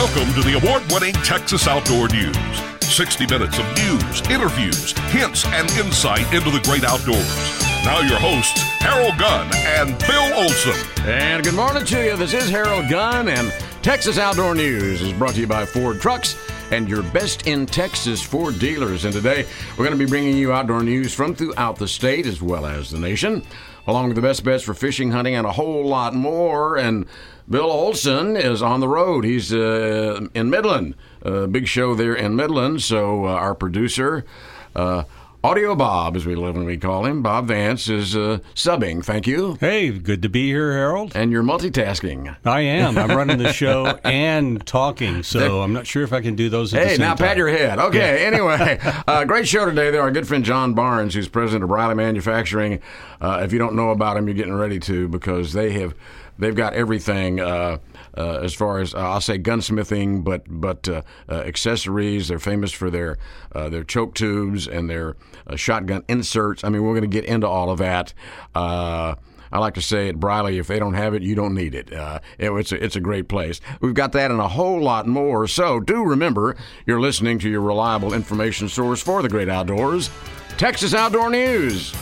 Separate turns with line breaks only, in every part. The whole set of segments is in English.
Welcome to the award-winning Texas Outdoor News. 60 minutes of news, interviews, hints, and insight into the great outdoors. Now your hosts, Harold Gunn and Bill Olson.
And good morning to you. This is Harold Gunn, and Texas Outdoor News is brought to you by Ford Trucks and your best in Texas Ford dealers. And today, we're going to be bringing you outdoor news from throughout the state as well as the nation, along with the best bets for fishing, hunting, and a whole lot more. And Bill Olson is on the road. He's in Midland, big show there in Midland. So our producer, Audio Bob, as we lovingly call him, Bob Vance, is subbing. Thank you.
Hey, good to be here, Harold.
And you're multitasking.
I am. I'm running the show and talking, so I'm not sure if I can do those at the same time.
Hey, now pat your head. Okay, Anyway, great show today. There, our good friend John Barnes, who's president of Riley Manufacturing. If you don't know about him, you're getting ready to, because they've got everything as far as I'll say gunsmithing, but accessories. They're famous for their choke tubes and their shotgun inserts. I mean, we're going to get into all of that. I like to say at Briley, if they don't have it, you don't need it. It's a great place. We've got that and a whole lot more. So do remember, you're listening to your reliable information source for the great outdoors, Texas Outdoor News.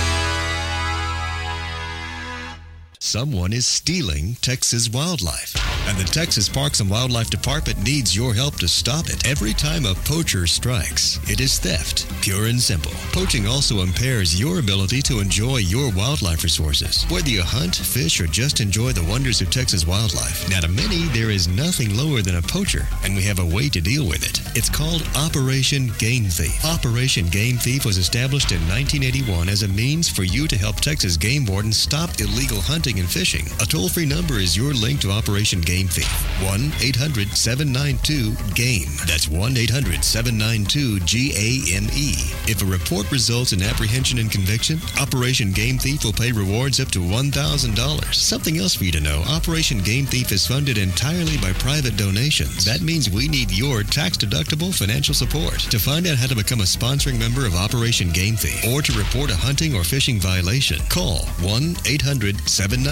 Someone is stealing Texas wildlife, and the Texas Parks and Wildlife Department needs your help to stop it. Every time a poacher strikes, it is theft, pure and simple. Poaching also impairs your ability to enjoy your wildlife resources, whether you hunt, fish, or just enjoy the wonders of Texas wildlife. Now, to many, there is nothing lower than a poacher, and we have a way to deal with it. It's called Operation Game Thief. Operation Game Thief was established in 1981 as a means for you to help Texas game wardens stop illegal hunting and fishing. A toll-free number is your link to Operation Game Thief. 1-800-792-GAME. That's 1-800-792-GAME. If a report results in apprehension and conviction, Operation Game Thief will pay rewards up to $1,000. Something else for you to know, Operation Game Thief is funded entirely by private donations. That means we need your tax-deductible financial support. To find out how to become a sponsoring member of Operation Game Thief or to report a hunting or fishing violation, call 1-800-792-GAME.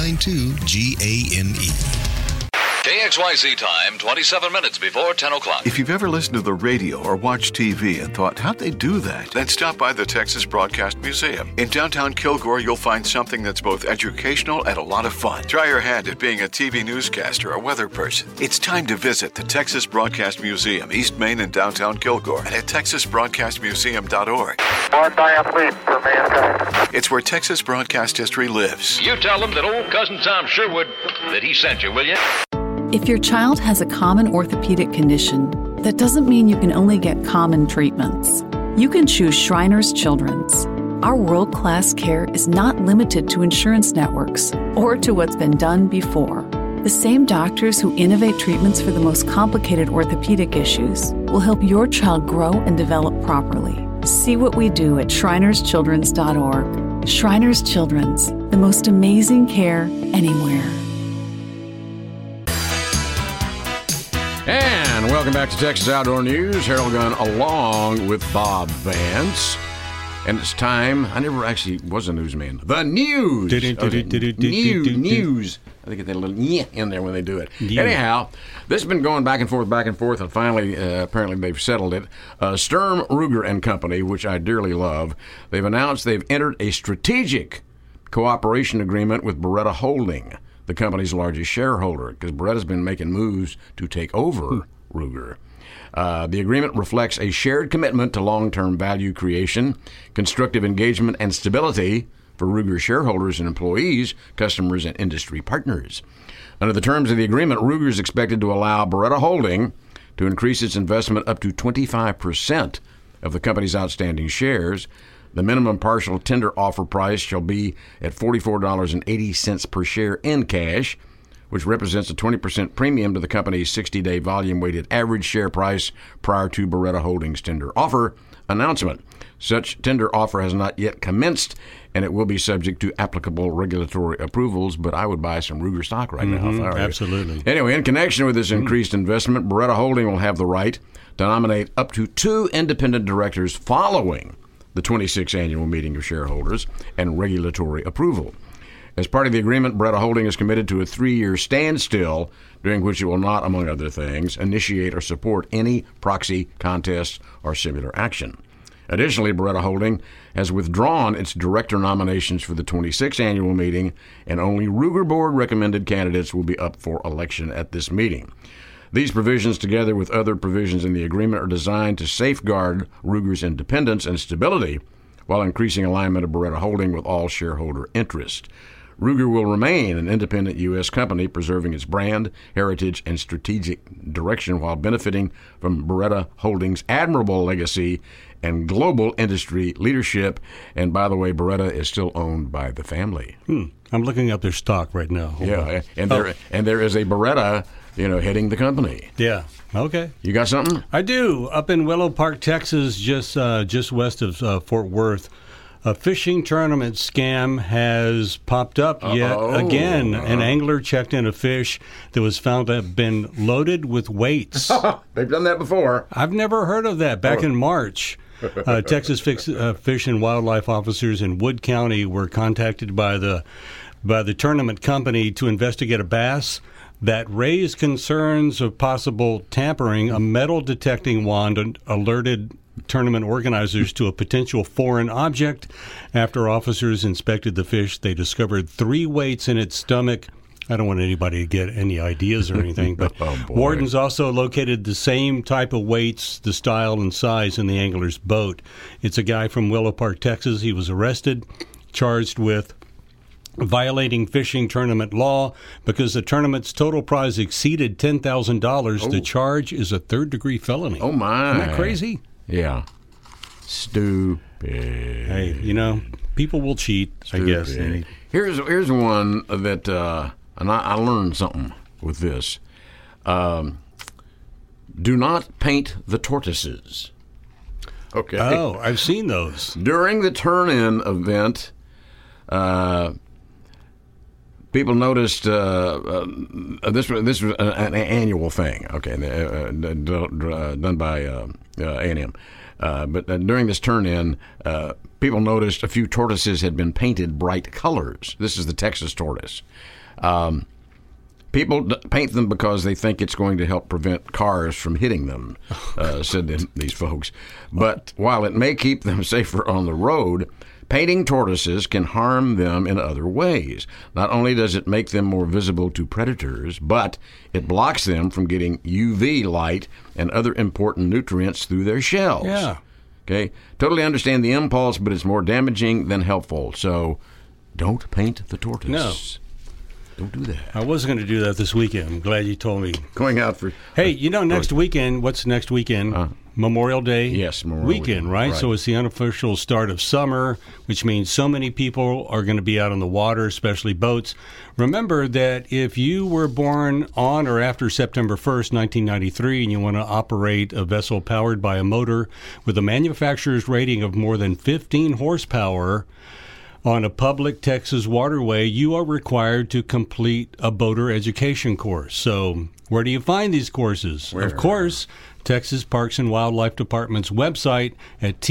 KXYZ time, 27 minutes before 10 o'clock.
If you've ever listened to the radio or watched TV and thought, how'd they do that? Then stop by the Texas Broadcast Museum. In downtown Kilgore, you'll find something that's both educational and a lot of fun. Try your hand at being a TV newscaster or weather person. It's time to visit the Texas Broadcast Museum, East Main in downtown Kilgore, and at texasbroadcastmuseum.org.
One diathlete for mankind.
It's where Texas broadcast history lives.
You tell them that old cousin Tom Sherwood, that he sent you, will you?
If your child has a common orthopedic condition, that doesn't mean you can only get common treatments. You can choose Shriners Children's. Our world-class care is not limited to insurance networks or to what's been done before. The same doctors who innovate treatments for the most complicated orthopedic issues will help your child grow and develop properly. See what we do at shrinerschildrens.org. Shriners Children's, the most amazing care anywhere.
And welcome back to Texas Outdoor News. Harold Gunn along with Bob Vance. And it's time. I never actually was a newsman. The news. News. I think they get that little in there when they do it. Anyhow, this has been going back and forth, and finally, apparently they've settled it. Sturm, Ruger and Company, which I dearly love, they've announced they've entered a strategic cooperation agreement with Beretta Holding, the company's largest shareholder, because Beretta's been making moves to take over Ruger. The agreement reflects a shared commitment to long-term value creation, constructive engagement, and stability for Ruger shareholders and employees, customers, and industry partners. Under the terms of the agreement, Ruger is expected to allow Beretta Holding to increase its investment up to 25% of the company's outstanding shares. The minimum partial tender offer price shall be at $44.80 per share in cash, which represents a 20% premium to the company's 60-day volume-weighted average share price prior to Beretta Holdings' tender offer announcement. Such tender offer has not yet commenced, and it will be subject to applicable regulatory approvals, but I would buy some Ruger stock right now.
Absolutely.
Anyway, in connection with this increased investment, Beretta Holding will have the right to nominate up to 2 independent directors following the 26th annual meeting of shareholders and regulatory approval. As part of the agreement, Beretta Holding is committed to a 3-year standstill, during which it will not, among other things, initiate or support any proxy contests or similar action. Additionally, Beretta Holding has withdrawn its director nominations for the 26th annual meeting, and only Ruger Board recommended candidates will be up for election at this meeting. These provisions, together with other provisions in the agreement, are designed to safeguard Ruger's independence and stability while increasing alignment of Beretta Holding with all shareholder interest. Ruger will remain an independent U.S. company, preserving its brand, heritage, and strategic direction while benefiting from Beretta Holdings' admirable legacy and global industry leadership. And by the way, Beretta is still owned by the family.
I'm looking up their stock right now.
Yeah, and there is a Beretta, heading the company.
Yeah. Okay.
You got something?
I do. Up in Willow Park, Texas, just west of Fort Worth, a fishing tournament scam has popped up yet again. An angler checked in a fish that was found to have been loaded with weights.
They've done that before.
I've never heard of that. Back in March, Texas Fish and Wildlife officers in Wood County were contacted by the tournament company to investigate a bass that raised concerns of possible tampering. A metal detecting wand alerted tournament organizers to a potential foreign object. After officers inspected the fish, they discovered 3 weights in its stomach. I don't want anybody to get any ideas or anything, but wardens also located the same type of weights, the style and size in the angler's boat. It's a guy from Willow Park, Texas. He was arrested, charged with violating fishing tournament law because the tournament's total prize exceeded $10,000. The charge is a third-degree felony.
Oh, my.
Isn't that crazy?
Yeah. Stupid.
Hey, people will cheat, I guess.
Here's one that, and I learned something with this. Do not paint the tortoises. Okay.
Oh, I've seen those.
During the turn-in event, people noticed this was an annual thing, okay, done by A&M. But during this turn-in, people noticed a few tortoises had been painted bright colors. This is the Texas tortoise. People paint them because they think it's going to help prevent cars from hitting them, said these folks. But while it may keep them safer on the road, painting tortoises can harm them in other ways. Not only does it make them more visible to predators, but it blocks them from getting UV light and other important nutrients through their shells.
Yeah.
Okay? Totally understand the impulse, but it's more damaging than helpful. So don't paint the tortoise.
No.
Don't do that.
I was going to do that this weekend. I'm glad you told me.
Going out for...
Hey, next weekend, what's next weekend? Memorial Day?
Yes, Memorial
weekend, right? So it's the unofficial start of summer, which means so many people are going to be out on the water, especially boats. Remember that if you were born on or after September 1st, 1993, and you want to operate a vessel powered by a motor with a manufacturer's rating of more than 15 horsepower on a public Texas waterway, you are required to complete a boater education course. So where do you find these courses?
Where?
Of course, Texas Parks and Wildlife Department's website at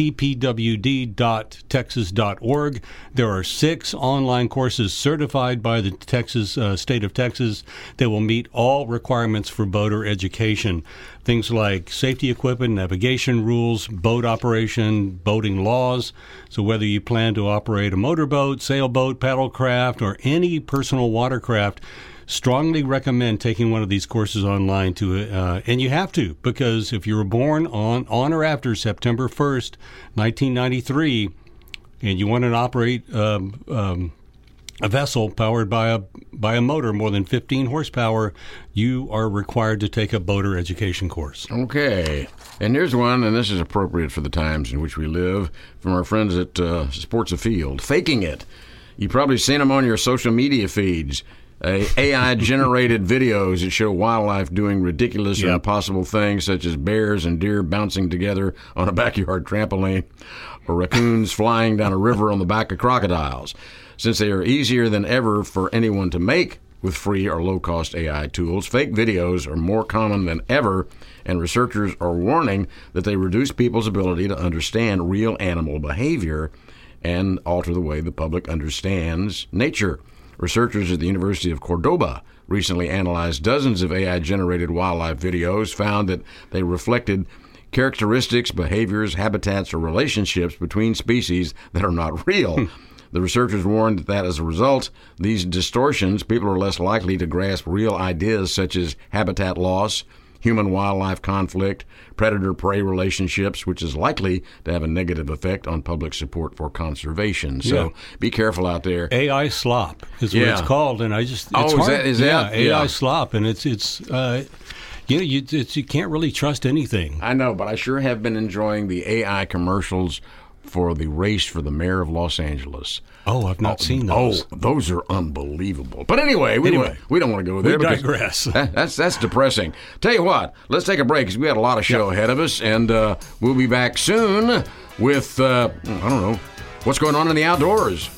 tpwd.texas.org. There are 6 online courses certified by the Texas state of Texas that will meet all requirements for boater education. Things like safety equipment, navigation rules, boat operation, boating laws. So whether you plan to operate a motorboat, sailboat, paddlecraft, or any personal watercraft, strongly recommend taking one of these courses online and you have to, because if you were born on or after September 1st, 1993, and you want to operate a vessel powered by a motor more than 15 horsepower, you are required to take a boater education course.
Okay. And here's one, and this is appropriate for the times in which we live, from our friends at Sports Afield. Faking it. You've probably seen them on your social media feeds. AI-generated videos that show wildlife doing ridiculous or impossible things, such as bears and deer bouncing together on a backyard trampoline, or raccoons flying down a river on the back of crocodiles. Since they are easier than ever for anyone to make with free or low-cost AI tools, fake videos are more common than ever, and researchers are warning that they reduce people's ability to understand real animal behavior and alter the way the public understands nature. Researchers at the University of Cordoba recently analyzed dozens of AI-generated wildlife videos, found that they reflected characteristics, behaviors, habitats, or relationships between species that are not real. The researchers warned that as a result, these distortions, people are less likely to grasp real ideas such as habitat loss, human-wildlife conflict, predator-prey relationships, which is likely to have a negative effect on public support for conservation. So be careful out there.
AI slop is what it's called, and it's hard.
Is that?
AI slop, and it's you can't really trust anything.
I know, but I sure have been enjoying the AI for the race for the mayor of Los Angeles.
Oh, I've not seen those.
Oh, those are unbelievable. But anyway, we don't want to go there.
We digress.
That's depressing. Tell you what, let's take a break because we got a lot of show ahead of us, and we'll be back soon with, I don't know, what's going on in the outdoors.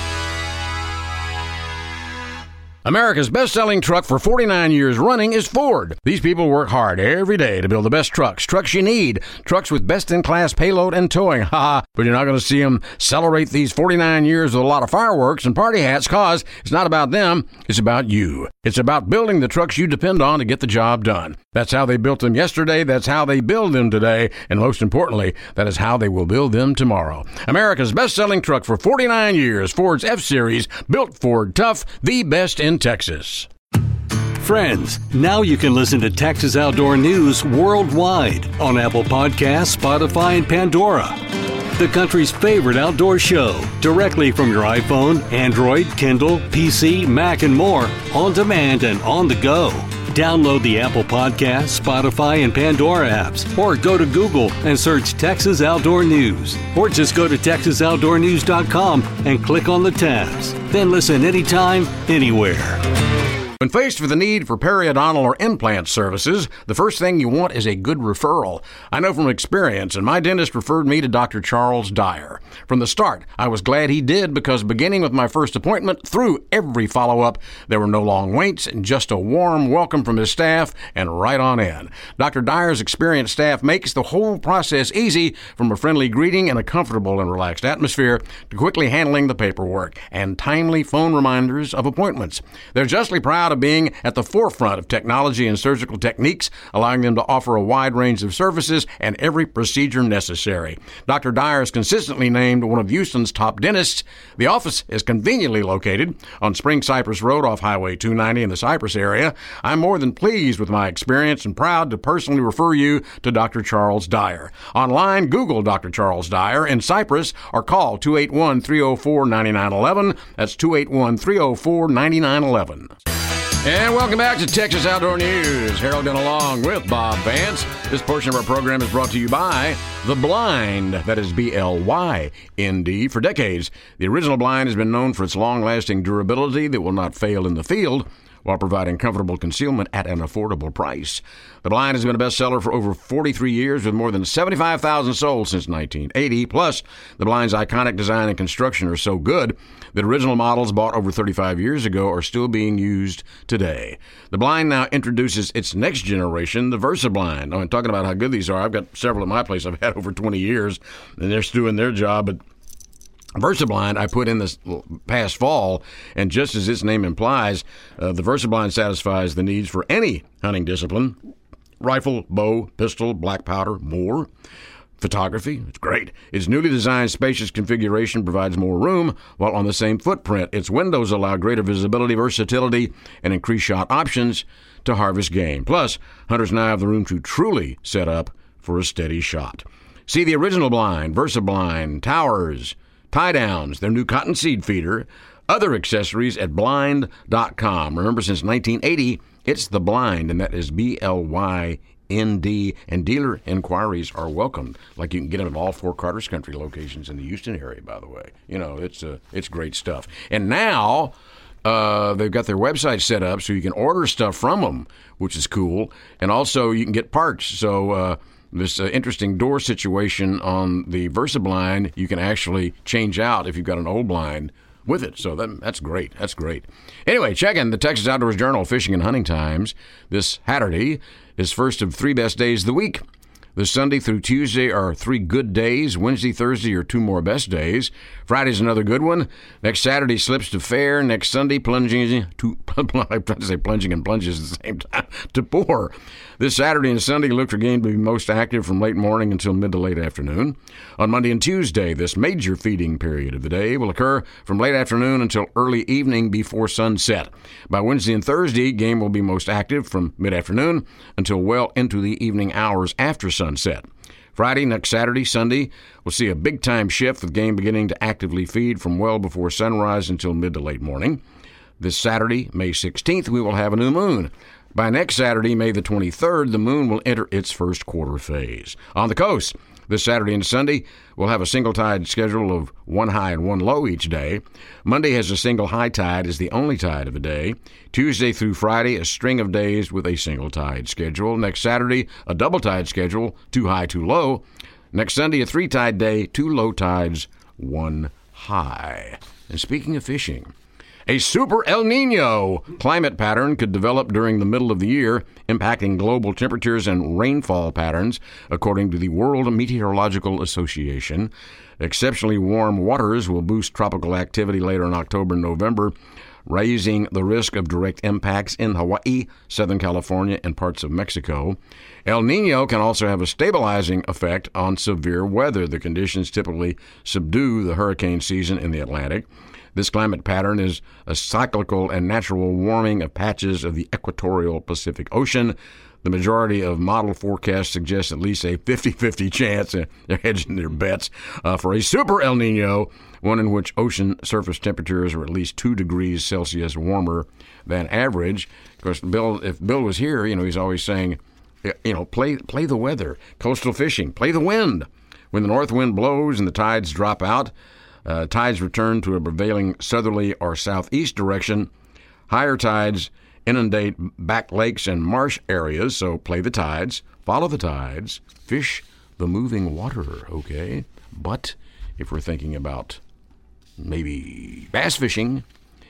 America's best-selling truck for 49 years running is Ford. These people work hard every day to build the best trucks you need, trucks with best-in-class payload and towing. But you're not going to see them celebrate these 49 years with a lot of fireworks and party hats, cause it's not about them, it's about you. It's about building the trucks you depend on to get the job done. That's how they built them yesterday, that's how they build them today, and most importantly, that is how they will build them tomorrow. America's best-selling truck for 49 years, Ford's F-Series, built Ford tough, the best in Texas.
Friends, now you can listen to Texas Outdoor News worldwide on Apple Podcasts, Spotify, and Pandora. The country's favorite outdoor show, directly from your iPhone, Android, Kindle, PC, Mac, and more, on demand and on the go. Download the Apple Podcasts, Spotify, and Pandora apps, or go to Google and search Texas Outdoor News. Or just go to TexasOutdoorNews.com and click on the tabs. Then listen anytime, anywhere.
When faced with the need for periodontal or implant services, the first thing you want is a good referral. I know from experience, and my dentist referred me to Dr. Charles Dyer. From the start, I was glad he did because beginning with my first appointment, through every follow-up, there were no long waits and just a warm welcome from his staff and right on in. Dr. Dyer's experienced staff makes the whole process easy, from a friendly greeting and a comfortable and relaxed atmosphere to quickly handling the paperwork and timely phone reminders of appointments. They're justly proud of being at the forefront of technology and surgical techniques, allowing them to offer a wide range of services and every procedure necessary. Dr. Dyer is consistently named one of Houston's top dentists. The office is conveniently located on Spring Cypress Road off Highway 290 in the Cypress area. I'm more than pleased with my experience and proud to personally refer you to Dr. Charles Dyer. Online, Google Dr. Charles Dyer in Cypress or call 281-304-9911. That's 281-304-9911. And welcome back to Texas Outdoor News. Harold Gunn along with Bob Vance. This portion of our program is brought to you by The Blind. That is BLYND. For decades, the original blind has been known for its long-lasting durability that will not fail in the field, while providing comfortable concealment at an affordable price. The Blind has been a bestseller for over 43 years with more than 75,000 sold since 1980. Plus, the Blind's iconic design and construction are so good that original models bought over 35 years ago are still being used today. The Blind now introduces its next generation, the Versa Blind. I'm talking about how good these are. I've got several at my place I've had over 20 years, and they're still doing their job, but VersaBlind I put in this past fall, and just as its name implies, the VersaBlind satisfies the needs for any hunting discipline: rifle, bow, pistol, black powder, more. Photography, it's great. Its newly designed spacious configuration provides more room while on the same footprint. Its windows allow greater visibility, versatility, and increased shot options to harvest game. Plus, hunters now have the room to truly set up for a steady shot. See the original blind, VersaBlind, towers, tie-downs, their new cotton seed feeder, other accessories at blind.com. Remember, since 1980, it's The Blind, and that is BLYND, and dealer inquiries are welcomed. Like, you can get them at all 4 Carter's Country locations in the Houston area, by the way. You know, it's great stuff. And now they've got their website set up so you can order stuff from them, which is cool. And also you can get parts. So this interesting door situation on the VersaBlind, you can actually change out if you've got an old blind with it. So that's great. That's great. Anyway, check in the Texas Outdoors Journal Fishing and Hunting Times. This Saturday is first of 3 best days of the week. The Sunday through Tuesday are 3 good days. Wednesday, Thursday are 2 more best days. Friday's another good one. Next Saturday slips to fair. Next Sunday plunging to I'm trying to say plunging and plunges at the same time to poor. This Saturday and Sunday look for game to be most active from late morning until mid to late afternoon. On Monday and Tuesday, this major feeding period of the day will occur from late afternoon until early evening before sunset. By Wednesday and Thursday, game will be most active from mid-afternoon until well into the evening hours after sunset. Friday, next Saturday, Sunday, we'll see a big-time shift with game beginning to actively feed from well before sunrise until mid to late morning. This Saturday, May 16th, we will have a new moon. By next Saturday, May the 23rd, the moon will enter its first quarter phase. On the coast, this Saturday and Sunday, we'll have a single tide schedule of 1 high and 1 low each day. Monday has a single high tide as the only tide of the day. Tuesday through Friday, a string of days with a single tide schedule. Next Saturday, a double tide schedule, 2 high, 2 low. Next Sunday, a 3 tide day, 2 low tides, 1 high. And speaking of fishing, a super El Nino climate pattern could develop during the middle of the year, impacting global temperatures and rainfall patterns, according to the World Meteorological Association. Exceptionally warm waters will boost tropical activity later in October and November, raising the risk of direct impacts in Hawaii, Southern California, and parts of Mexico. El Nino can also have a stabilizing effect on severe weather. The conditions typically subdue the hurricane season in the Atlantic. This climate pattern is a cyclical and natural warming of patches of the equatorial Pacific Ocean. The majority of model forecasts suggest at least a 50-50 chance, they're hedging their bets, for a super El Nino, one in which ocean surface temperatures are at least 2 degrees Celsius warmer than average. Of course, if Bill was here, he's always saying, play the weather, coastal fishing, play the wind. When the north wind blows and the tides drop out, tides return to a prevailing southerly or southeast direction. Higher tides inundate back lakes and marsh areas, so play the tides, follow the tides, fish the moving water, okay? But if we're thinking about maybe bass fishing,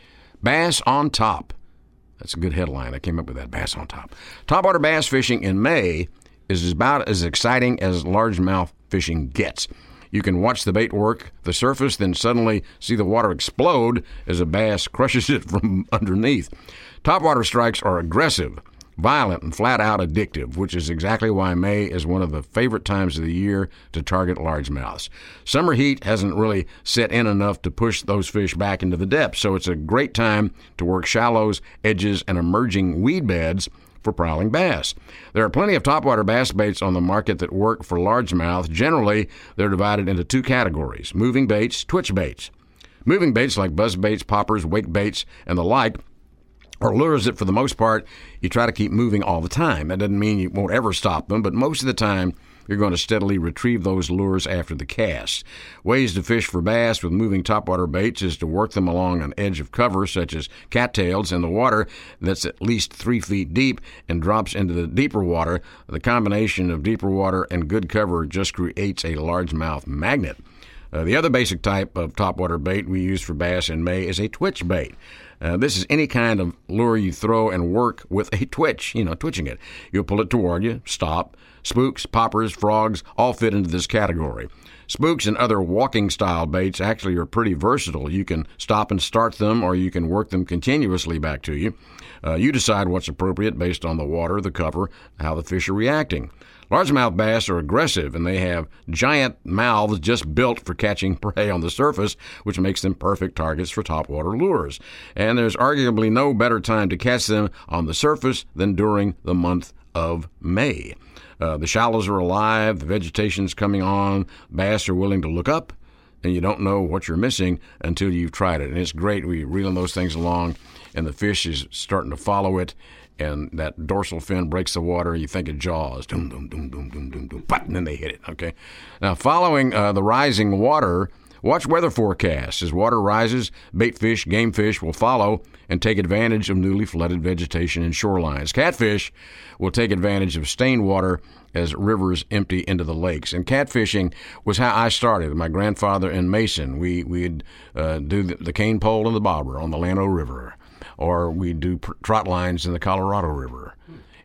bass on top. That's a good headline. I came up with that, bass on top. Topwater bass fishing in May is about as exciting as largemouth fishing gets. You can watch the bait work the surface, then suddenly see the water explode as a bass crushes it from underneath. Topwater strikes are aggressive, violent, and flat-out addictive, which is exactly why May is one of the favorite times of the year to target largemouths. Summer heat hasn't really set in enough to push those fish back into the depths, so it's a great time to work shallows, edges, and emerging weed beds for prowling bass. There are plenty of topwater bass baits on the market that work for largemouth. Generally, they're divided into 2 categories: moving baits, twitch baits. Moving baits like buzz baits, poppers, wake baits, and the like are lures that, for the most part, you try to keep moving all the time. That doesn't mean you won't ever stop them, but most of the time, you're going to steadily retrieve those lures after the cast. Ways to fish for bass with moving topwater baits is to work them along an edge of cover, such as cattails, in the water that's at least 3 feet deep and drops into the deeper water. The combination of deeper water and good cover just creates a largemouth magnet. The other basic type of topwater bait we use for bass in May is a twitch bait. This is any kind of lure you throw and work with a twitch, twitching it. You'll pull it toward you, stop. Spooks, poppers, frogs all fit into this category. Spooks and other walking-style baits actually are pretty versatile. You can stop and start them, or you can work them continuously back to you. You decide what's appropriate based on the water, the cover, how the fish are reacting. Largemouth bass are aggressive, and they have giant mouths just built for catching prey on the surface, which makes them perfect targets for topwater lures. And there's arguably no better time to catch them on the surface than during the month of May. The shallows are alive, the vegetation's coming on, bass are willing to look up, and you don't know what you're missing until you've tried it. And it's great. We're reeling those things along, and the fish is starting to follow it, and that dorsal fin breaks the water. You think of Jaws. Doom, doom, doom, doom, doom, doom, doom, and then they hit it, okay? Now, following the rising water, watch weather forecasts. As water rises, bait fish, game fish will follow and take advantage of newly flooded vegetation and shorelines. Catfish will take advantage of stained water as rivers empty into the lakes. And catfishing was how I started. My grandfather and Mason, we'd do the cane pole and the bobber on the Llano River, or we'd do trot lines in the Colorado River.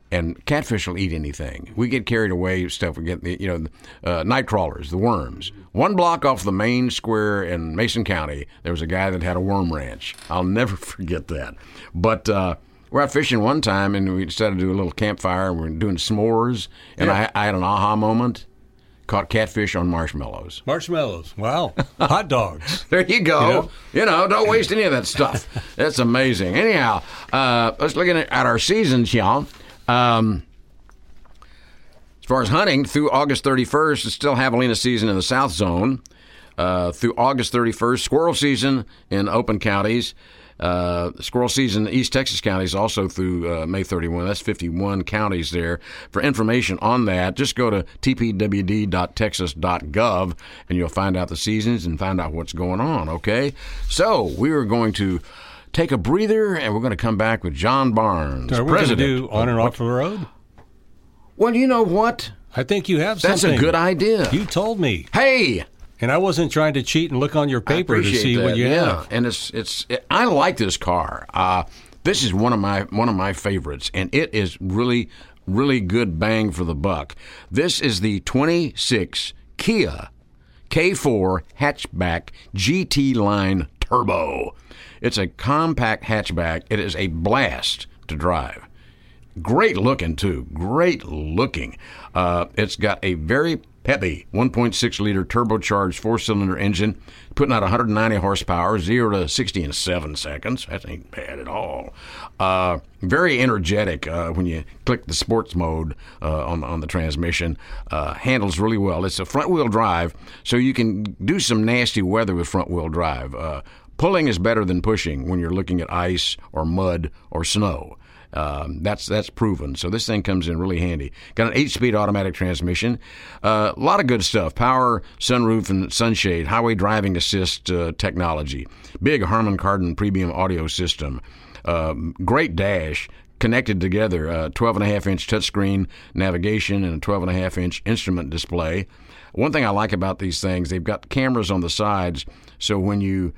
And catfish will eat anything. We get carried away with stuff. We get night crawlers, the worms. 1 block off the main square in Mason County, there was a guy that had a worm ranch. I'll never forget that. But we're out fishing one time, and we decided to do a little campfire. And we're doing s'mores, and I had an aha moment. Caught catfish on marshmallows.
Marshmallows. Wow. Hot dogs.
There you go. Don't waste any of that stuff. That's amazing. Anyhow, let's look at our seasons, y'all. As far as hunting, through August 31st, it's still javelina season in the South Zone. Through August 31st, squirrel season in open counties. Squirrel season in East Texas counties also through May 31. That's 51 counties there. For information on that, just go to tpwd.texas.gov and you'll find out the seasons and find out what's going on, okay? So we are going to take a breather, and we're going to come back with John Barnes,
Are we
president.
Going to do on and off the road?
Well, you know what?
I think you have
That's
something.
a good idea.
You told me.
Hey!
And I wasn't trying to cheat and look on your paper to see what you have.
And I like this car. This is one of my favorites, and it is really, really good bang for the buck. This is the 26 Kia K4 hatchback GT Line Turbo. It's a compact hatchback. It is a blast to drive. Great looking, too. Great looking. It's got a very peppy 1.6-liter turbocharged 4-cylinder engine, putting out 190 horsepower, 0 to 60 in 7 seconds. That ain't bad at all. Very energetic when you click the sports mode on the transmission. Handles really well. It's a front-wheel drive, so you can do some nasty weather with front-wheel drive. Pulling is better than pushing when you're looking at ice or mud or snow. That's proven. So this thing comes in really handy. Got an 8-speed automatic transmission. A lot of good stuff. Power, sunroof, and sunshade. Highway driving assist technology. Big Harman Kardon premium audio system. Great dash. Connected together. 12.5-inch touchscreen navigation and a 12.5-inch instrument display. One thing I like about these things, they've got cameras on the sides, so when you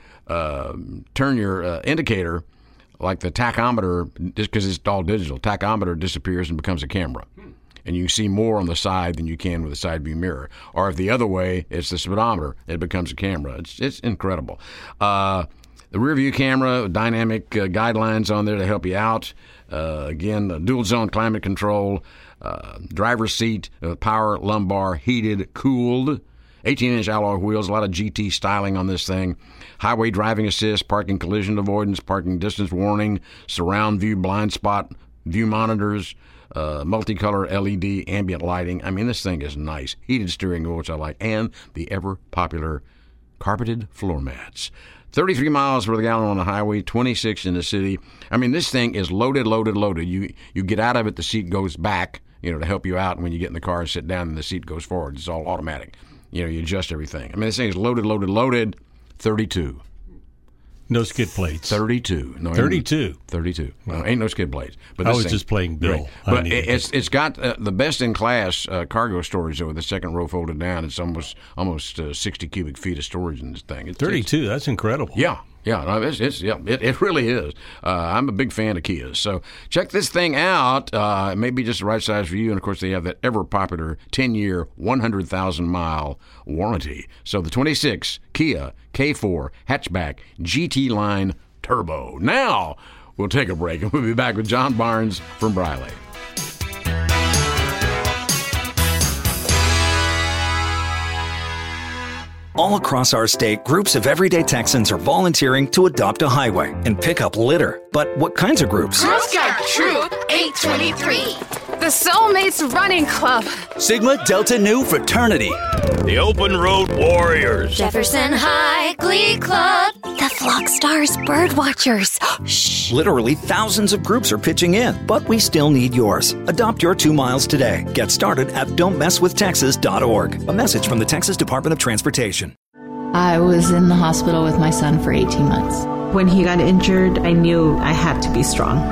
turn your indicator, like the tachometer, just because it's all digital, tachometer disappears and becomes a camera. And you see more on the side than you can with a side view mirror. Or if the other way, it's the speedometer, it becomes a camera. It's incredible. The rear view camera, dynamic guidelines on there to help you out. Again, dual zone climate control, driver's seat, power lumbar, heated, cooled. 18-inch alloy wheels, a lot of GT styling on this thing. Highway driving assist, parking collision avoidance, parking distance warning, surround view blind spot view monitors, multicolor LED ambient lighting. I mean, this thing is nice. Heated steering wheel, which I like, and the ever-popular carpeted floor mats. 33 miles per gallon on the highway, 26 in the city. I mean, this thing is loaded, loaded, loaded. You get out of it, the seat goes back, to help you out. And when you get in the car and sit down, and the seat goes forward. It's all automatic. You adjust everything. I mean, this thing is loaded, loaded, loaded. 32.
No skid plates.
32. No,
32.
32. No, ain't no skid plates. But
I was just playing Bill.
But it's got the best in class cargo storage, though, with the second row folded down. It's almost 60 cubic feet of storage in this thing.
32. That's incredible.
Yeah. Yeah, no, it really is. I'm a big fan of Kias. So check this thing out. It may be just the right size for you. And, of course, they have that ever-popular 10-year, 100,000-mile warranty. So the 26 Kia K4 hatchback GT Line Turbo. Now we'll take a break, and we'll be back with John Barnes from Briley.
All across our state, groups of everyday Texans are volunteering to adopt a highway and pick up litter. But what kinds of groups?
Girl Scout Troop 823. The Soulmates Running Club.
Sigma Delta Nu Fraternity.
The Open Road Warriors.
Jefferson High Glee Club. The Flock Stars Birdwatchers.
Shh. Literally thousands of groups are pitching in, but we still need yours. Adopt your 2 miles today. Get started at don'tmesswithtexas.org. A message from the Texas Department of Transportation.
I was in the hospital with my son for 18 months.
When he got injured, I knew I had to be strong.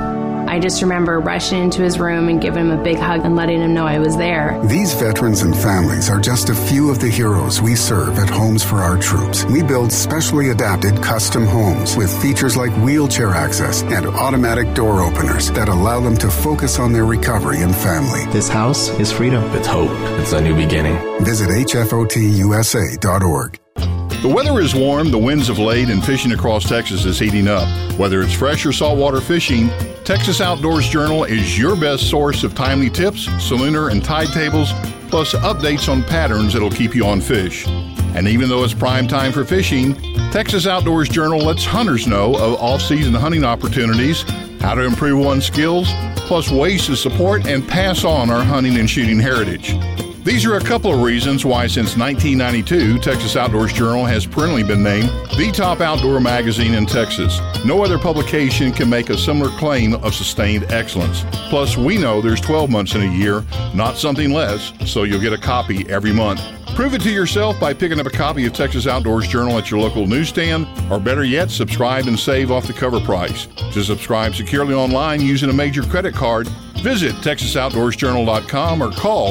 I just remember rushing into his room and giving him a big hug and letting him know I was there.
These veterans and families are just a few of the heroes we serve at Homes for Our Troops. We build specially adapted custom homes with features like wheelchair access and automatic door openers that allow them to focus on their recovery and family.
This house is freedom.
It's hope. It's a new beginning.
Visit hfotusa.org.
The weather is warm, the winds have laid, and fishing across Texas is heating up. Whether it's fresh or saltwater fishing, Texas Outdoors Journal is your best source of timely tips, salooner and tide tables, plus updates on patterns that'll keep you on fish. And even though it's prime time for fishing, Texas Outdoors Journal lets hunters know of off-season hunting opportunities, how to improve one's skills, plus ways to support and pass on our hunting and shooting heritage. These are a couple of reasons why since 1992, Texas Outdoors Journal has perennially been named the top outdoor magazine in Texas. No other publication can make a similar claim of sustained excellence. Plus, we know there's 12 months in a year, not something less, so you'll get a copy every month. Prove it to yourself by picking up a copy of Texas Outdoors Journal at your local newsstand, or better yet, subscribe and save off the cover price. To subscribe securely online using a major credit card, visit TexasOutdoorsJournal.com or call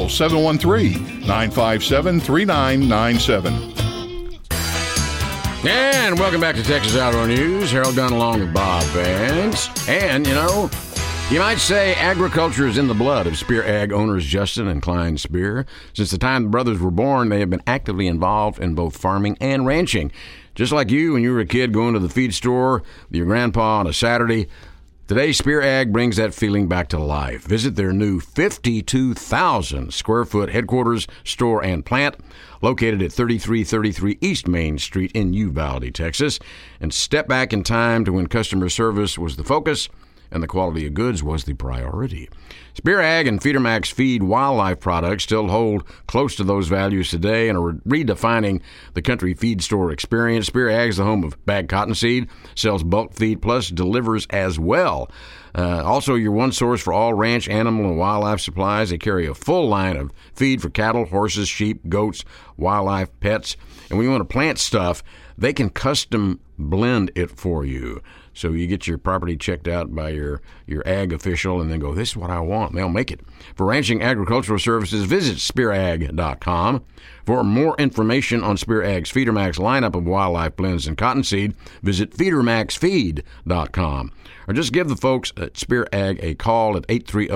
713-957-3997.
And welcome back to Texas Outdoor News. Harold Gunn along with Bob Vance. And, you might say agriculture is in the blood of Spear Ag owners Justin and Clyde Spear. Since the time the brothers were born, they have been actively involved in both farming and ranching. Just like you when you were a kid going to the feed store with your grandpa on a Saturday, today Spear Ag brings that feeling back to life. Visit their new 52,000 square foot headquarters, store, and plant located at 3333 East Main Street in Uvalde, Texas, and step back in time to when customer service was the focus and the quality of goods was the priority. Spear Ag and FeederMax Feed wildlife products still hold close to those values today and are redefining the country feed store experience. Spear Ag is the home of Bag Cottonseed, sells bulk feed, plus delivers as well. Also, your one source for all ranch, animal, and wildlife supplies. They carry a full line of feed for cattle, horses, sheep, goats, wildlife, pets. And when you want to plant stuff, they can custom blend it for you. So you get your property checked out by your ag official and then go, this is what I want. They'll make it. For ranching agricultural services, visit SpearAg.com. For more information on Spear Ag's FeederMax lineup of wildlife blends and cottonseed, visit FeederMaxFeed.com. Or just give the folks at Spear Ag a call at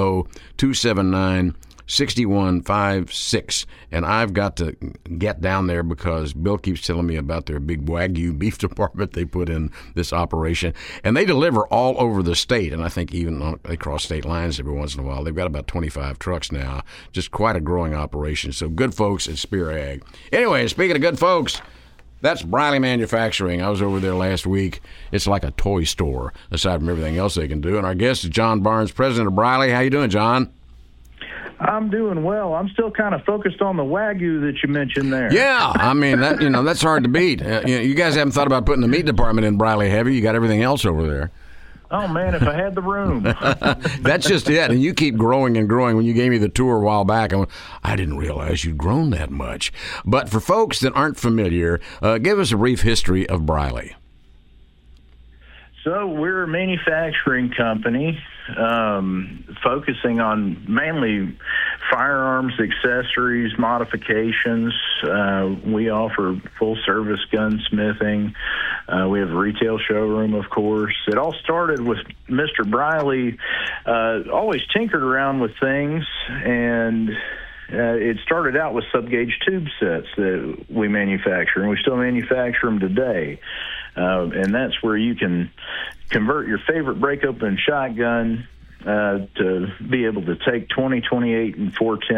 830-279-6156. And I've got to get down there because Bill keeps telling me about their big Wagyu beef department they put in this operation. And they deliver all over the state, and I think even they cross state lines every once in a while. They've got about 25 trucks now. Just quite a growing operation. So good folks at Spear Ag. Anyway, speaking of good folks, that's Briley Manufacturing. I was over there last week. It's like a toy store, aside from everything else they can do. And our guest is John Barnes, president of Briley. How you doing, John?
I'm doing well. I'm still kind of focused on the Wagyu that you mentioned there.
Yeah, I mean, that's hard to beat. You guys haven't thought about putting the meat department in Briley, have you? You got everything else over there.
Oh, man, if I had the room.
That's just it. And you keep growing and growing. When you gave me the tour a while back, I didn't realize you'd grown that much. But for folks that aren't familiar, give us a brief history of Briley.
So we're a manufacturing company focusing on mainly firearms, accessories, modifications. We offer full-service gunsmithing. We have a retail showroom, of course. It all started with Mr. Briley always tinkered around with things, and it started out with sub-gauge tube sets that we manufacture, and we still manufacture them today. And that's where you can convert your favorite break-open shotgun to be able to take 20, 28, and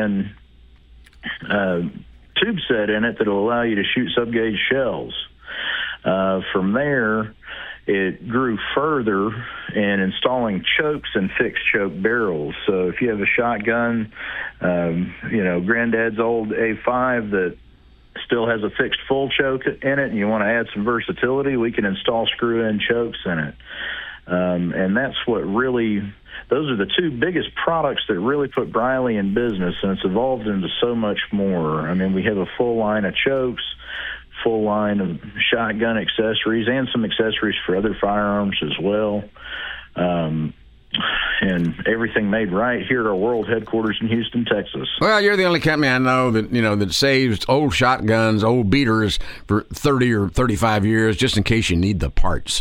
410 tube set in it that will allow you to shoot sub-gauge shells. From there, it grew further in installing chokes and fixed choke barrels. So if you have a shotgun, Granddad's old A5 that still has a fixed full choke in it and you want to add some versatility, we can install screw-in chokes in it. And that's what really, those are the two biggest products that really put Briley in business, and it's evolved into so much more. I mean, we have a full line of chokes, full line of shotgun accessories, and some accessories for other firearms as well. and everything made right here at our world headquarters in Houston, Texas.
Well, you're the only company I know that saves old shotguns, old beaters for 30 or 35 years, just in case you need the parts.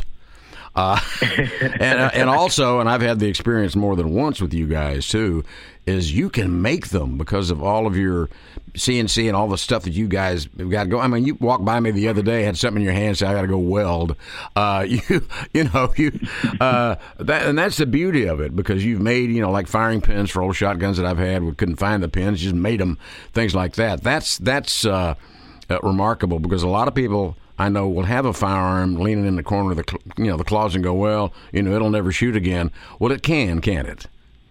And also, and I've had the experience more than once with you guys too, is you can make them because of all of your CNC and all the stuff that you guys have got to go. I mean, you walked by me the other day, had something in your hand, said, I got to go weld. And that's the beauty of it, because you've made, like firing pins for old shotguns that I've had. We couldn't find the pins, just made them, things like that. That's remarkable, because a lot of people I know will have a firearm leaning in the corner of the closet and go, well, it'll never shoot again. Well, it can't it?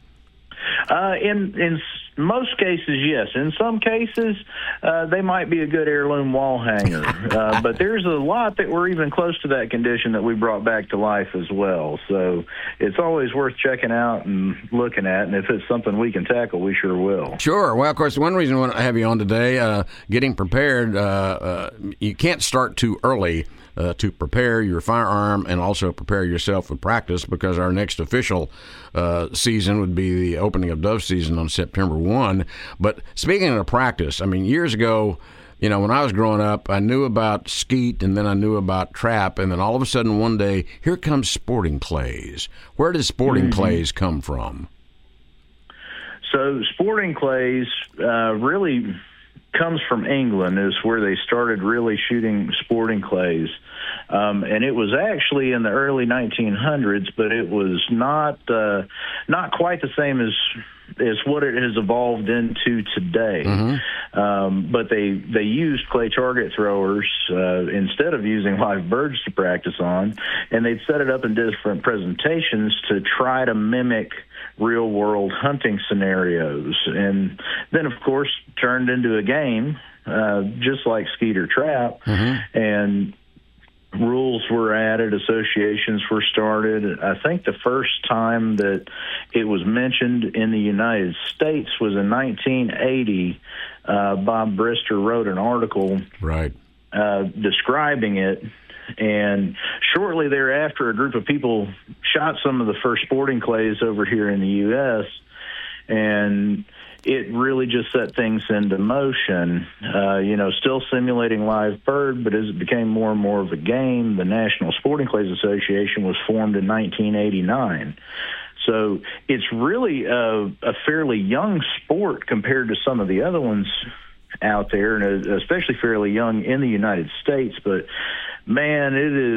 In most cases, yes. In some cases, they might be a good heirloom wall hanger. But there's a lot that were even close to that condition that we brought back to life as well. So it's always worth checking out and looking at. And if it's something we can tackle, we sure will.
Sure. Well, of course, one reason I want to have you on today, getting prepared, you can't start too early to prepare your firearm and also prepare yourself for practice, because our next official season would be the opening of dove season on September 1. But speaking of practice, I mean, years ago, when I was growing up, I knew about skeet, and then I knew about trap, and then all of a sudden one day, here comes sporting clays. Where does sporting clays come from?
So sporting clays really comes from England, is where they started really shooting sporting clays. And it was actually in the early 1900s, but it was not quite the same as what it has evolved into today. But they used clay target throwers instead of using live birds to practice on, and they'd set it up in different presentations to try to mimic real-world hunting scenarios, and then, of course, turned into a game, just like skeet or trap, and rules were added, associations were started. I think the first time that it was mentioned in the United States was in 1980. Bob Brister wrote an article describing it, and shortly thereafter, a group of people shot some of the first sporting clays over here in the U.S., and it really just set things into motion, still simulating live bird, but as it became more and more of a game, the National Sporting Clays Association was formed in 1989. So it's really a fairly young sport compared to some of the other ones out there, and especially fairly young in the United States. But, man,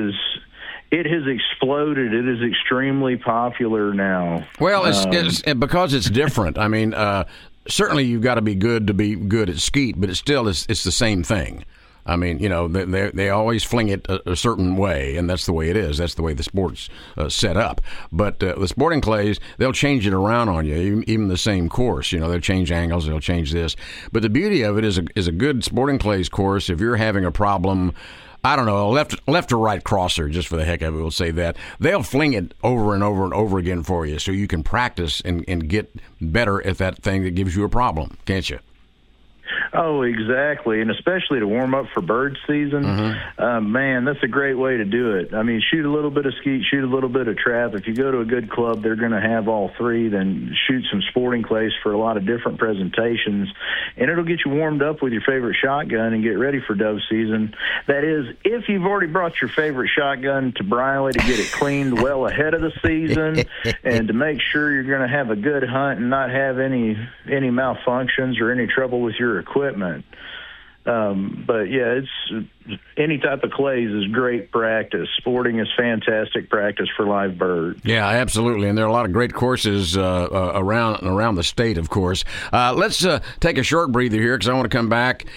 it has exploded. It is extremely popular now.
Well, it's because it's different. I mean, certainly you've got to be good at skeet, but it's the same thing. I mean, they always fling it a certain way, and that's the way it is. That's the way the sport's set up. But the sporting clays, they'll change it around on you, even the same course. They'll change angles, they'll change this. But the beauty of it is a good sporting clays course. If you're having a problem, I don't know, a left or right crosser, just for the heck of it, we'll say that, they'll fling it over and over and over again for you, so you can practice and get better at that thing that gives you a problem, can't you?
Oh, exactly, and especially to warm up for bird season. Man, that's a great way to do it. I mean, shoot a little bit of skeet, shoot a little bit of trap. If you go to a good club, they're going to have all three. Then shoot some sporting clays for a lot of different presentations, and it'll get you warmed up with your favorite shotgun and get ready for dove season. That is, if you've already brought your favorite shotgun to Briley to get it cleaned well ahead of the season and to make sure you're going to have a good hunt and not have any malfunctions or any trouble with your equipment. But yeah, it's any type of clays is great practice. Sporting is fantastic practice for live birds.
Yeah, absolutely, and there are a lot of great courses around the state, of course. Let's take a short breather here, because I want to come back.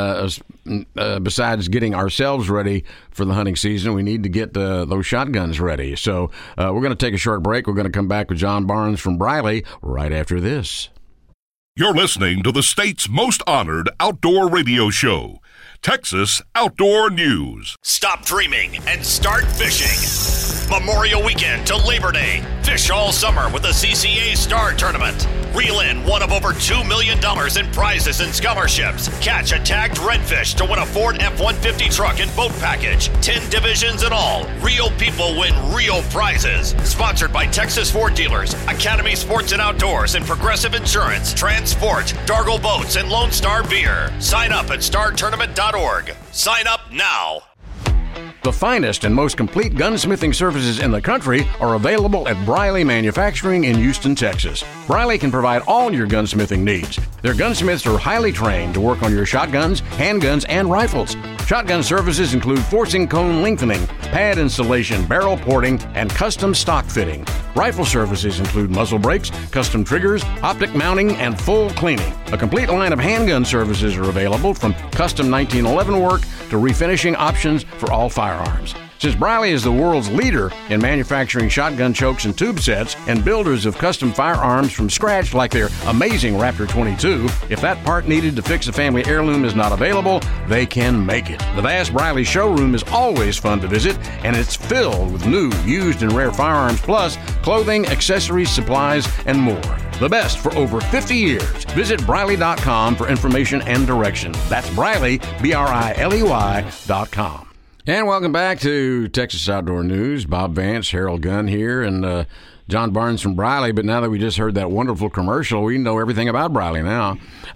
Besides getting ourselves ready for the hunting season, we need to get those shotguns ready. So we're going to take a short break. We're going to come back with John Barnes from Briley right after this.
You're listening to the state's most honored outdoor radio show, Texas Outdoor News.
Stop dreaming and start fishing.
Memorial Weekend to Labor Day. Fish all summer with the CCA Star Tournament. Reel in one of over $2 million in prizes and scholarships. Catch a tagged redfish to win a Ford F-150 truck and boat package. 10 divisions in all. Real people win real prizes. Sponsored by Texas Ford Dealers, Academy Sports and Outdoors, and Progressive Insurance, Transport, Dargle Boats, and Lone Star Beer. Sign up at StarTournament.org. Sign up now.
The finest and most complete gunsmithing services in the country are available at Briley Manufacturing in Houston, Texas. Briley can provide all your gunsmithing needs. Their gunsmiths are highly trained to work on your shotguns, handguns, and rifles. Shotgun services include forcing cone lengthening, pad installation, barrel porting, and custom stock fitting. Rifle services include muzzle brakes, custom triggers, optic mounting, and full cleaning. A complete line of handgun services are available, from custom 1911 work to refinishing options for all firearms. Since Briley is the world's leader in manufacturing shotgun chokes and tube sets and builders of custom firearms from scratch like their amazing Raptor 22, if that part needed to fix a family heirloom is not available, they can make it. The vast Briley showroom is always fun to visit, and it's filled with new, used, and rare firearms, plus clothing, accessories, supplies, and more. The best for over 50 years. Visit Briley.com for information and direction. That's Briley, BRILEY.com. And welcome back to Texas Outdoor News. Bob Vance, Harold Gunn here, and John Barnes from Briley. But now that we just heard that wonderful commercial, we know everything about Briley now.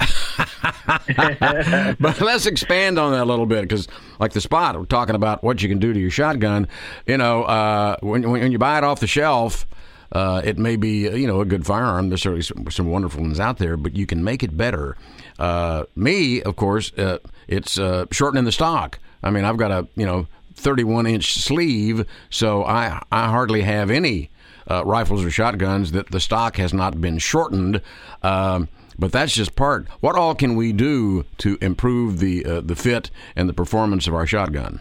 But let's expand on that a little bit, because like the spot, we're talking about what you can do to your shotgun. You know, when you buy it off the shelf, it may be, a good firearm. There's certainly some wonderful ones out there, but you can make it better. Me, of course, it's shortening the stock. I mean, I've got a 31-inch sleeve, so I hardly have any rifles or shotguns that the stock has not been shortened. But that's just part. What all can we do to improve the fit and the performance of our shotgun?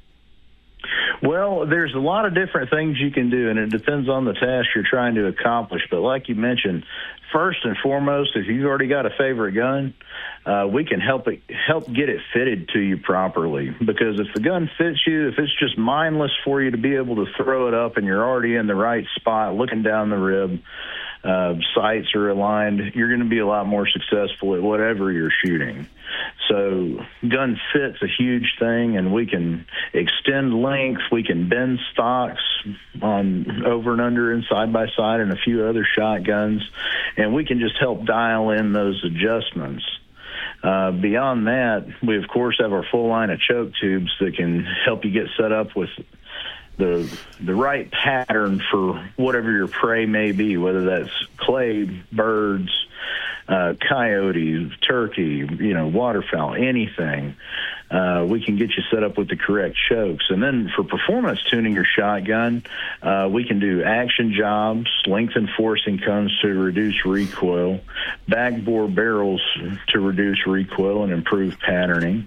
Well, there's a lot of different things you can do, and it depends on the task you're trying to accomplish. But like you mentioned, first and foremost, if you've already got a favorite gun, we can help get it fitted to you properly. Because if the gun fits you, if it's just mindless for you to be able to throw it up and you're already in the right spot, looking down the rib, sights are aligned, you're going to be a lot more successful at whatever you're shooting. So gun fit's a huge thing, and we can extend length, we can bend stocks on over and under and side by side and a few other shotguns, and we can just help dial in those adjustments. Beyond that, we of course have our full line of choke tubes that can help you get set up with the right pattern for whatever your prey may be, whether that's clay, birds, coyotes, turkey, waterfowl, anything. We can get you set up with the correct chokes. And then for performance tuning your shotgun, we can do action jobs, lengthen forcing cones to reduce recoil, backbore barrels to reduce recoil and improve patterning.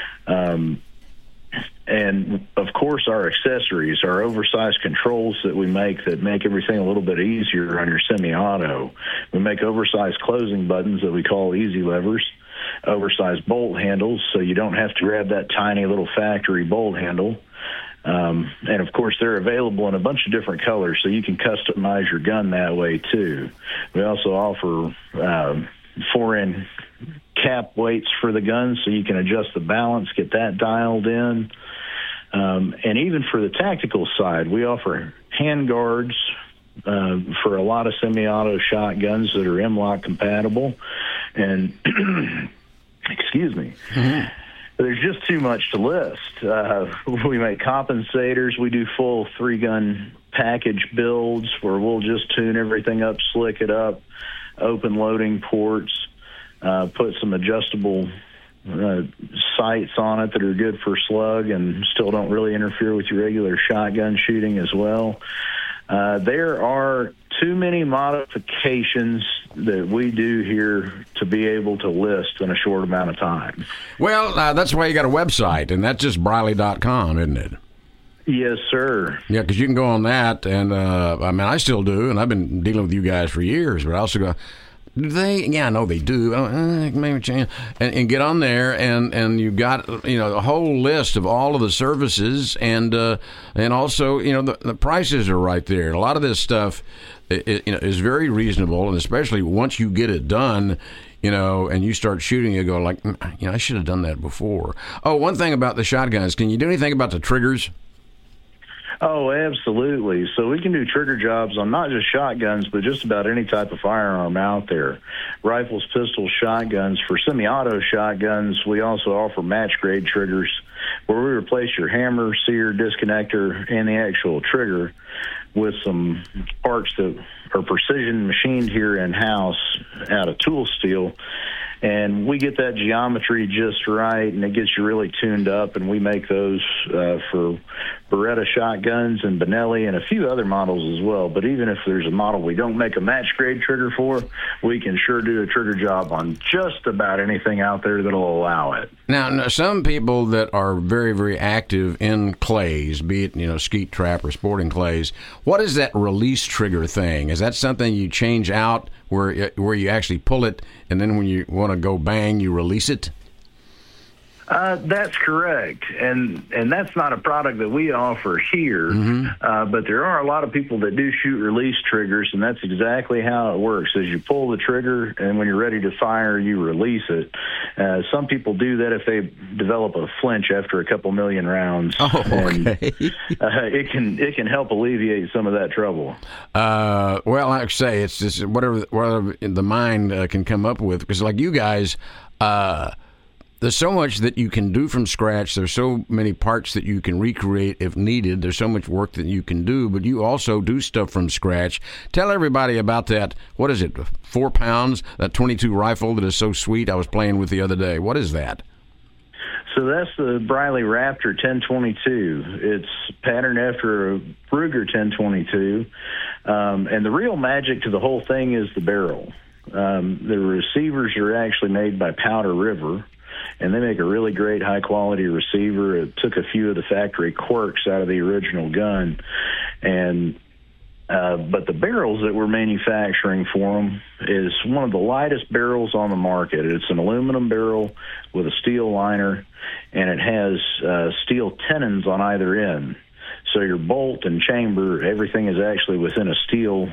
And, of course, our accessories, our oversized controls that we make everything a little bit easier on your semi-auto. We make oversized closing buttons that we call easy levers, oversized bolt handles, so you don't have to grab that tiny little factory bolt handle. And, of course, they're available in a bunch of different colors, so you can customize your gun that way, too. We also offer 4-in cap weights for the gun, so you can adjust the balance, get that dialed in. And even for the tactical side, we offer hand guards for a lot of semi-auto shotguns that are M-LOK compatible. And, excuse me, there's just too much to list. We make compensators. We do full 3-gun package builds where we'll just tune everything up, slick it up, open loading ports, put some adjustable sights on it that are good for slug and still don't really interfere with your regular shotgun shooting as well. There are too many modifications that we do here to be able to list in a short amount of time.
Well, that's why you got a website, and that's just Briley.com, isn't it?
Yes, sir.
Yeah, because you can go on that, and I still do, and I've been dealing with you guys for years, but I also go, Do they? Yeah, I know they do. Maybe change and get on there, and you've got a whole list of all of the services, and also the prices are right there. A lot of this stuff is very reasonable, and especially once you get it done. And you start shooting, you go like, I should have done that before. Oh, one thing about the shotguns, can you do anything about the triggers?
Oh, absolutely. So we can do trigger jobs on not just shotguns, but just about any type of firearm out there. Rifles, pistols, shotguns. For semi-auto shotguns, we also offer match-grade triggers where we replace your hammer, sear, disconnector, and the actual trigger with some parts that are precision machined here in-house out of tool steel. And we get that geometry just right, and it gets you really tuned up, and we make those for Beretta shotguns and Benelli and a few other models as well. But even if there's a model we don't make a match-grade trigger for, we can sure do a trigger job on just about anything out there that'll allow it.
Now, some people that are very, very active in clays, be it, skeet trap or sporting clays, what is that release trigger thing? Is that something you change out where you actually pull it, and then when you want to go bang, you release it?
That's correct, and that's not a product that we offer here, but there are a lot of people that do shoot release triggers, and that's exactly how it works. As you pull the trigger, and when you're ready to fire, you release it. Some people do that if they develop a flinch after a couple million rounds.
Oh, okay.
And, it can help alleviate some of that trouble.
Well, like I say, it's just whatever the mind can come up with, because like you guys, there's so much that you can do from scratch. There's so many parts that you can recreate if needed. There's so much work that you can do, but you also do stuff from scratch. Tell everybody about that. What is it, 4 pounds, that 22 rifle that is so sweet I was playing with the other day. What is that?
So that's the Briley Raptor 1022. It's patterned after a Ruger 1022. And the real magic to the whole thing is the barrel. The receivers are actually made by Powder River, and they make a really great high-quality receiver. It took a few of the factory quirks out of the original gun, but the barrels that we're manufacturing for them is one of the lightest barrels on the market. It's an aluminum barrel with a steel liner, and it has steel tenons on either end. So your bolt and chamber, everything is actually within a steel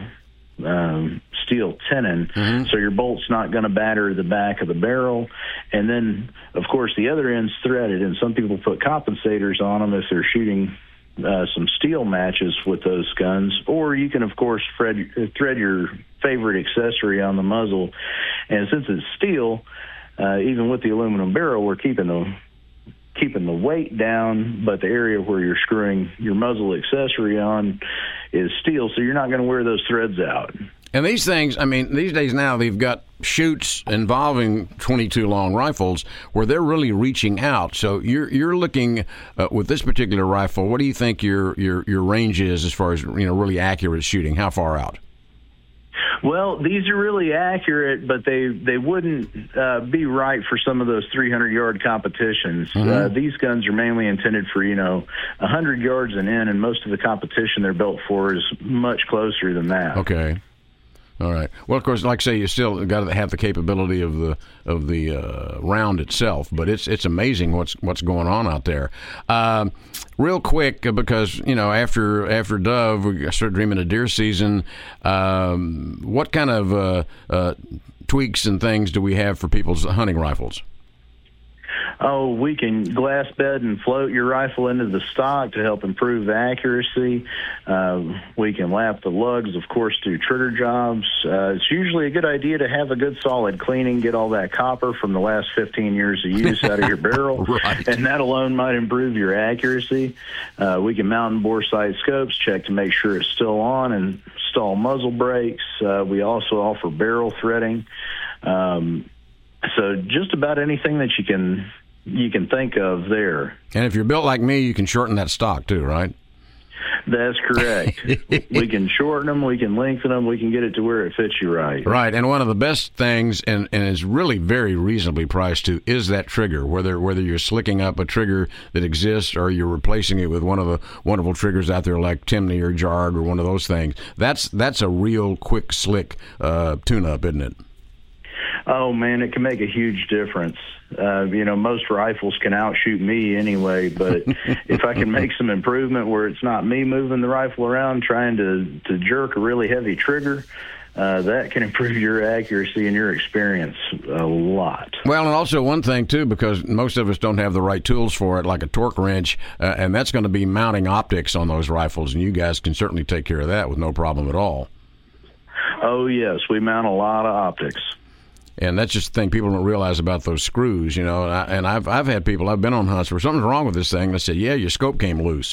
tenon, so your bolt's not going to batter the back of the barrel. And then, of course, the other end's threaded, and some people put compensators on them if they're shooting some steel matches with those guns. Or you can, of course, thread your favorite accessory on the muzzle. And since it's steel, even with the aluminum barrel, we're keeping the weight down, but the area where you're screwing your muzzle accessory on is steel, so you're not going to wear those threads out.
And these things, these days now they've got shoots involving 22 long rifles where they're really reaching out. So you're looking with this particular rifle. What do you think your range is as far as really accurate shooting? How far out?
Well, these are really accurate, but they wouldn't be right for some of those 300-yard competitions. These guns are mainly intended for 100 yards and in, and most of the competition they're built for is much closer than that.
Okay. All right. Well, of course, like I say, you still got to have the capability of the round itself, but it's amazing what's going on out there. Real quick, because after dove, we start dreaming of deer season. What kind of tweaks and things do we have for people's hunting rifles?
Oh, we can glass bed and float your rifle into the stock to help improve the accuracy. We can lap the lugs, of course, do trigger jobs. It's usually a good idea to have a good solid cleaning, get all that copper from the last 15 years of use out of your barrel,
right.
And that alone might improve your accuracy. We can mount and bore sight scopes, check to make sure it's still on, and install muzzle brakes. We also offer barrel threading. So just about anything that you can think of there.
And if you're built like me, you can shorten that stock too, right?
That's correct. We can shorten them, we can lengthen them, we can get it to where it fits you right.
Right, and one of the best things, and is really very reasonably priced too, is that trigger. Whether you're slicking up a trigger that exists or you're replacing it with one of the wonderful triggers out there like Timney or Jard or one of those things, that's a real quick, slick tune-up, isn't it?
Oh, man, it can make a huge difference. Most rifles can outshoot me anyway, but if I can make some improvement where it's not me moving the rifle around trying to jerk a really heavy trigger, that can improve your accuracy and your experience a lot.
Well, and also one thing, too, because most of us don't have the right tools for it, like a torque wrench, and that's going to be mounting optics on those rifles, and you guys can certainly take care of that with no problem at all.
Oh, yes, we mount a lot of optics.
And that's just the thing people don't realize about those screws, and I've had people, I've been on hunts where something's wrong with this thing. They say, yeah, your scope came loose.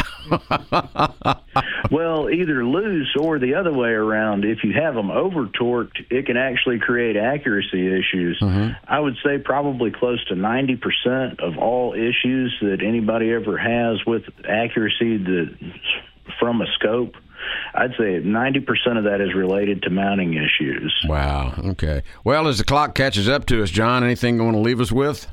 Well, either loose or the other way around. If you have them over-torqued, it can actually create accuracy issues. Mm-hmm. I would say probably close to 90% of all issues that anybody ever has with accuracy from a scope, I'd say 90% of that is related to mounting issues.
Wow. Okay. Well, as the clock catches up to us, John, anything you want to leave us with?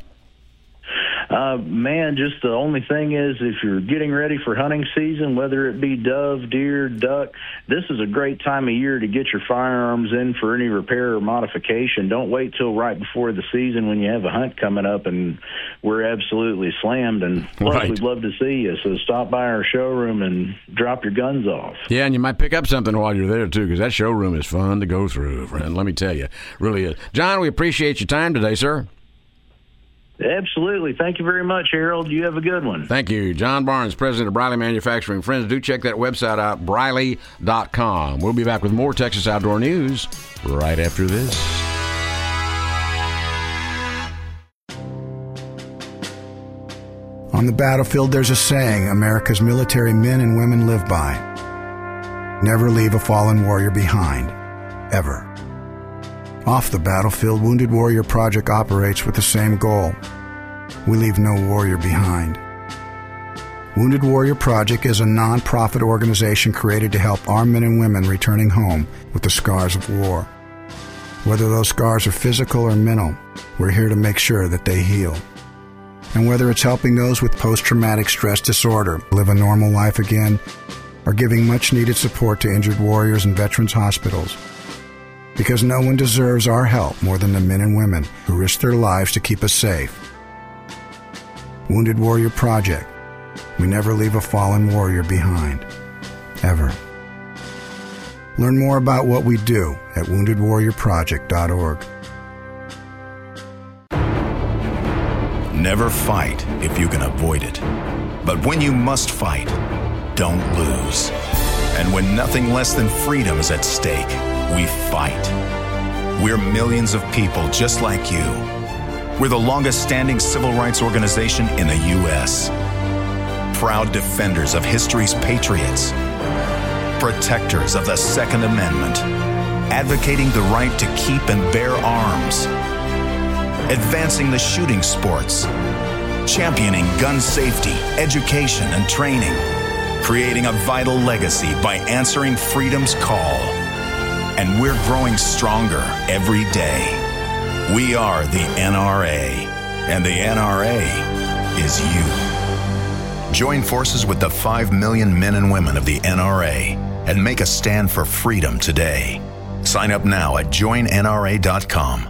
Man, just the only thing is if you're getting ready for hunting season, whether it be dove, deer, duck, this is a great time of year to get your firearms in for any repair or modification. Don't wait till right before the season when you have a hunt coming up and we're absolutely slammed. And plus,
right.
We'd love to see you, so stop by our showroom and drop your guns off.
Yeah, and you might pick up something while you're there, too, because that showroom is fun to go through, friend. Let me tell you, really is. John, we appreciate your time today, sir.
Absolutely. Thank you very much, Harold. You have a good one.
Thank you. John Barnes, president of Briley Manufacturing. Friends, do check that website out, Briley.com. We'll be back with more Texas Outdoor News right after this.
On the battlefield, there's a saying America's military men and women live by. Never leave a fallen warrior behind. Ever. Off the battlefield, Wounded Warrior Project operates with the same goal. We leave no warrior behind. Wounded Warrior Project is a non-profit organization created to help our men and women returning home with the scars of war. Whether those scars are physical or mental, we're here to make sure that they heal. And whether it's helping those with post-traumatic stress disorder live a normal life again, or giving much-needed support to injured warriors in veterans' hospitals, because no one deserves our help more than the men and women who risk their lives to keep us safe. Wounded Warrior Project. We never leave a fallen warrior behind. Ever. Learn more about what we do at woundedwarriorproject.org.
Never fight if you can avoid it. But when you must fight, don't lose. And when nothing less than freedom is at stake, we fight. We're millions of people just like you. We're the longest-standing civil rights organization in the U.S. Proud defenders of history's patriots. Protectors of the Second Amendment. Advocating the right to keep and bear arms. Advancing the shooting sports. Championing gun safety, education, and training. Creating a vital legacy by answering freedom's call. And we're growing stronger every day. We are the NRA, and the NRA is you. Join forces with the 5 million men and women of the NRA and make a stand for freedom today. Sign up now at joinnra.com.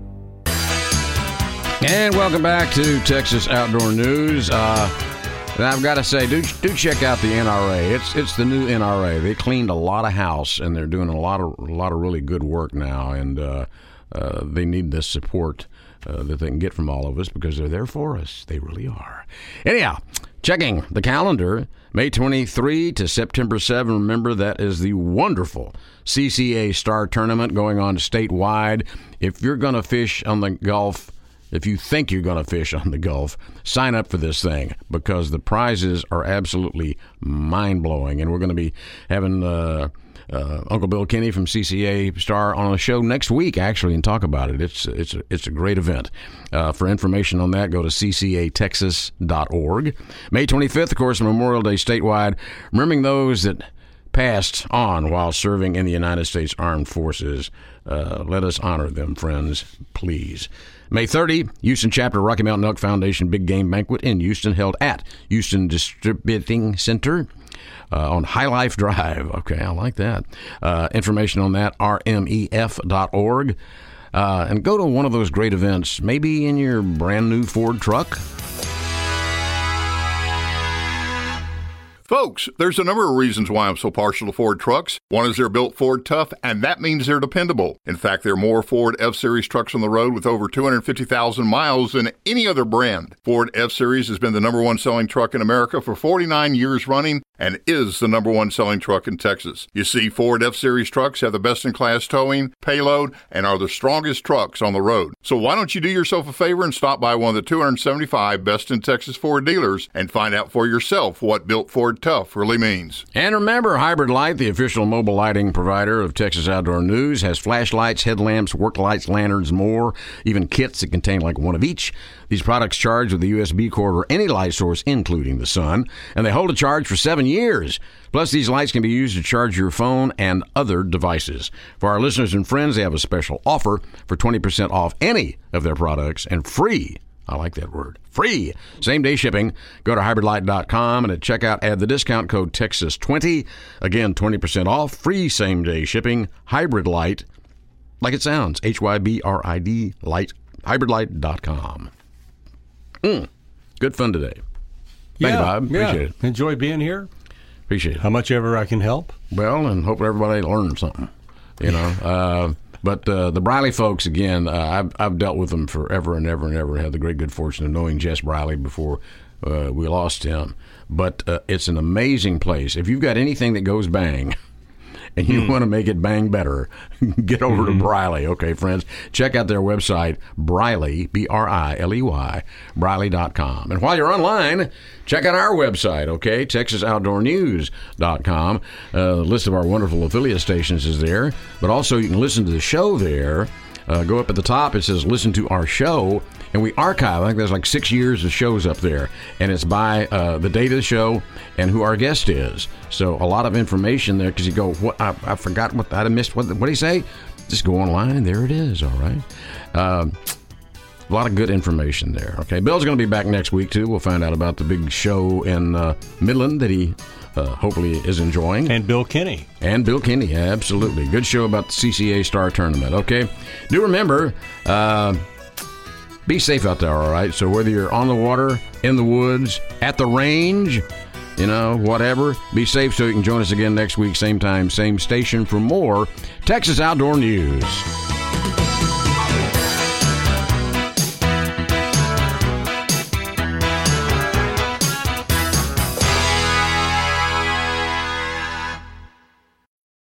And welcome back to Texas Outdoor News. And I've got to say, do check out the NRA. It's the new NRA. They cleaned a lot of house, and they're doing a lot of really good work now. And they need this support that they can get from all of us because they're there for us. They really are. Anyhow, checking the calendar, May 23 to September 7. Remember, that is the wonderful CCA Star Tournament going on statewide. If you're going to fish on the Gulf, if you think you're going to fish on the Gulf, sign up for this thing because the prizes are absolutely mind-blowing. And we're going to be having Uncle Bill Kinney from CCA Star on a show next week, actually, and talk about it. It's a great event. For information on that, go to ccatexas.org. May 25th, of course, Memorial Day statewide. Remembering those that passed on while serving in the United States Armed Forces. Let us honor them, friends, please. May 30, Houston chapter Rocky Mountain Elk Foundation Big Game Banquet in Houston, held at Houston Distributing Center on High Life Drive. Okay, I like that. Information on that, rmef.org. and go to one of those great events, maybe in your brand new Ford truck.
Folks, there's a number of reasons why I'm so partial to Ford trucks. One is they're built Ford tough, and that means they're dependable. In fact, there are more Ford F-Series trucks on the road with over 250,000 miles than any other brand. Ford F-Series has been the number one selling truck in America for 49 years running and is the number one selling truck in Texas. You see, Ford F-Series trucks have the best-in-class towing, payload, and are the strongest trucks on the road. So why don't you do yourself a favor and stop by one of the 275 best-in-Texas Ford dealers and find out for yourself what built Ford tough really means.
And remember, Hybrid Light, the official mobile lighting provider of Texas Outdoor News, has flashlights, headlamps, work lights, lanterns, more, even kits that contain like one of each. These products charge with the USB cord or any light source, including the sun, and they hold a charge for 7 years. Plus, these lights can be used to charge your phone and other devices. For our listeners and friends, they have a special offer for 20% off any of their products and free. I like that word. Free. Same-day shipping. Go to hybridlight.com and at checkout add the discount code Texas20. Again, 20% off. Free same-day shipping. Hybrid Light. Like it sounds. HYBRID Light. Hybridlight.com. Good fun today. Thank you, Bob. Appreciate it.
Enjoy being here.
Appreciate it.
How much ever I can help.
Well, and hope everybody learns something. You know. But the Briley folks, again, I've dealt with them forever and ever and ever. Had the great good fortune of knowing Jess Briley before we lost him. But it's an amazing place. If you've got anything that goes bang and you want to make it bang better, get over to Briley. Okay, friends? Check out their website, Briley, B-R-I-L-E-Y, Briley.com. And while you're online, check out our website, okay? TexasOutdoorNews.com. List of our wonderful affiliate stations is there. But also you can listen to the show there. Go up at the top. It says listen to our show. And we archive, I think there's like 6 years of shows up there. And it's by the date of the show and who our guest is. So a lot of information there because you go, what? I forgot what I missed. What did he say? Just go online and there it is, all right? A lot of good information there, okay? Bill's going to be back next week, too. We'll find out about the big show in Midland that he hopefully is enjoying.
And Bill Kinney.
And Bill Kinney, absolutely. Good show about the CCA Star Tournament, okay? Do remember... be safe out there, all right? So whether you're on the water, in the woods, at the range, you know, whatever, be safe so you can join us again next week, same time, same station for more Texas Outdoor News.